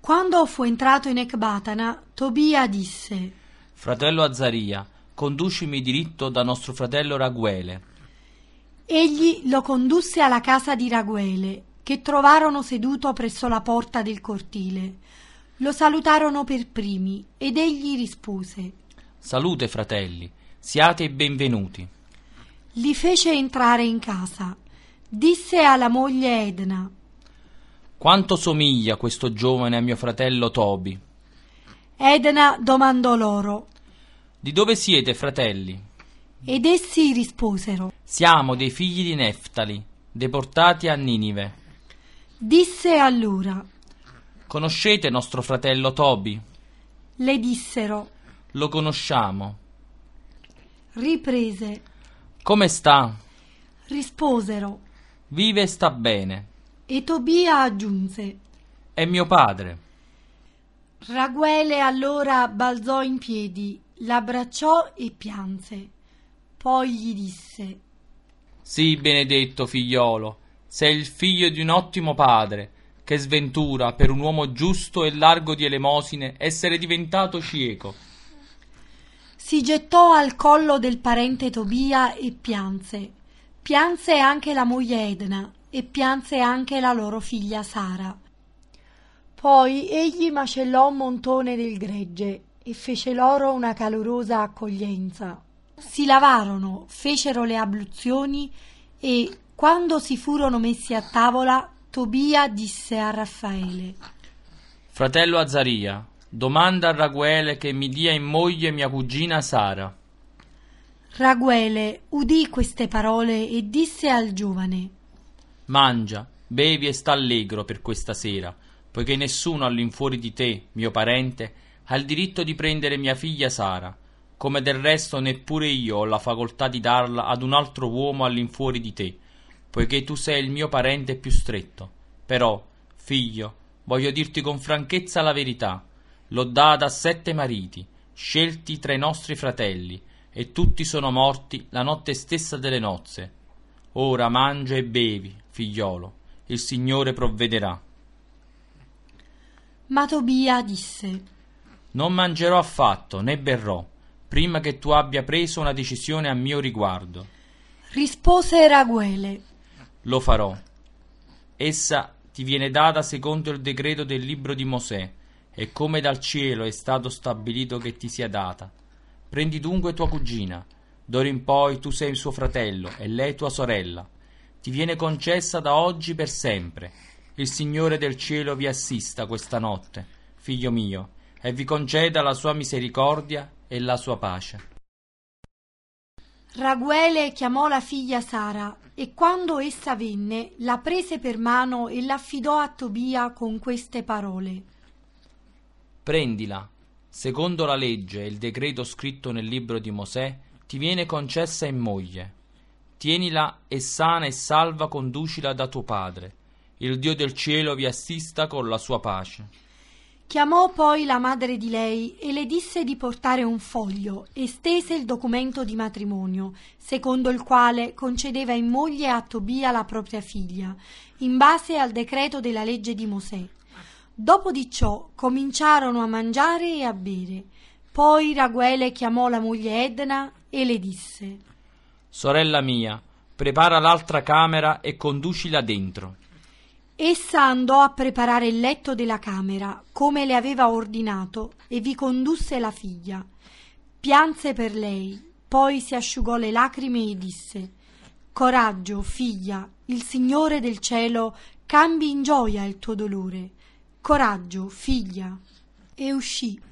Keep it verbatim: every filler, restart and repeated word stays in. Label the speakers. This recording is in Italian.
Speaker 1: Quando fu entrato in Ecbatana, Tobia disse:
Speaker 2: Fratello Azaria, conducimi diritto da nostro fratello Raguele.
Speaker 1: Egli lo condusse alla casa di Raguele, che trovarono seduto presso la porta del cortile. Lo salutarono per primi, ed egli rispose:
Speaker 2: Salute, fratelli, siate benvenuti.
Speaker 1: Li fece entrare in casa. Disse alla moglie Edna:
Speaker 2: Quanto somiglia questo giovane a mio fratello Tobi?
Speaker 1: Edna domandò loro,
Speaker 2: Di dove siete, fratelli?
Speaker 1: ed essi risposero:
Speaker 2: Siamo dei figli di Neftali, deportati a Ninive.
Speaker 1: Disse allora:
Speaker 2: Conoscete nostro fratello Tobi?
Speaker 1: Le dissero.
Speaker 2: Lo conosciamo.
Speaker 1: Riprese.
Speaker 2: Come sta?
Speaker 1: Risposero.
Speaker 2: Vive e sta bene.
Speaker 1: E Tobia aggiunse:
Speaker 2: È mio padre.
Speaker 1: Raguele allora balzò in piedi, l'abbracciò e pianse. Poi gli disse:
Speaker 2: Sì, benedetto figliolo, sei il figlio di un ottimo padre. Che sventura per un uomo giusto e largo di elemosine essere diventato cieco.
Speaker 1: Si gettò al collo del parente Tobia e pianse. Pianse anche la moglie Edna e pianse anche la loro figlia Sara. Poi egli macellò un montone del gregge e fece loro una calorosa accoglienza. Si lavarono, fecero le abluzioni e, quando si furono messi a tavola, Tobia disse a Raffaele:
Speaker 2: Fratello Azaria, domanda a Raguele che mi dia in moglie mia cugina Sara.
Speaker 1: Raguele udì queste parole e disse al giovane:
Speaker 2: Mangia, bevi e sta allegro per questa sera, poiché nessuno all'infuori di te, mio parente, ha il diritto di prendere mia figlia Sara, come del resto neppure io ho la facoltà di darla ad un altro uomo all'infuori di te, poiché tu sei il mio parente più stretto. Però, figlio, voglio dirti con franchezza la verità. L'ho data a sette mariti, scelti tra i nostri fratelli, e tutti sono morti la notte stessa delle nozze. Ora mangia e bevi, figliolo, il Signore provvederà.
Speaker 1: Ma Tobia disse:
Speaker 2: Non mangerò affatto, né berrò, prima che tu abbia preso una decisione a mio riguardo.
Speaker 1: Rispose Raguele:
Speaker 2: Lo farò. Essa ti viene data secondo il decreto del libro di Mosè, e come dal cielo è stato stabilito che ti sia data. Prendi dunque tua cugina, d'ora in poi tu sei suo fratello e lei tua sorella. Ti viene concessa da oggi per sempre. Il Signore del cielo vi assista questa notte, figlio mio, e vi conceda la sua misericordia e la sua pace.
Speaker 1: Raguele chiamò la figlia Sara e quando essa venne la prese per mano e l'affidò a Tobia con queste parole:
Speaker 2: Prendila, secondo la legge e il decreto scritto nel libro di Mosè, ti viene concessa in moglie. Tienila e sana e salva conducila da tuo padre. Il Dio del cielo vi assista con la sua pace.
Speaker 1: Chiamò poi la madre di lei e le disse di portare un foglio e stese il documento di matrimonio, secondo il quale concedeva in moglie a Tobia la propria figlia, in base al decreto della legge di Mosè. Dopo di ciò cominciarono a mangiare e a bere. Poi Raguele chiamò la moglie Edna e le disse:
Speaker 2: Sorella mia, prepara l'altra camera e conducila dentro.
Speaker 1: Essa andò a preparare il letto della camera, come le aveva ordinato, e vi condusse la figlia. Pianse per lei, poi si asciugò le lacrime e disse: Coraggio, figlia, il Signore del cielo cambi in gioia il tuo dolore. Coraggio, figlia. E uscì.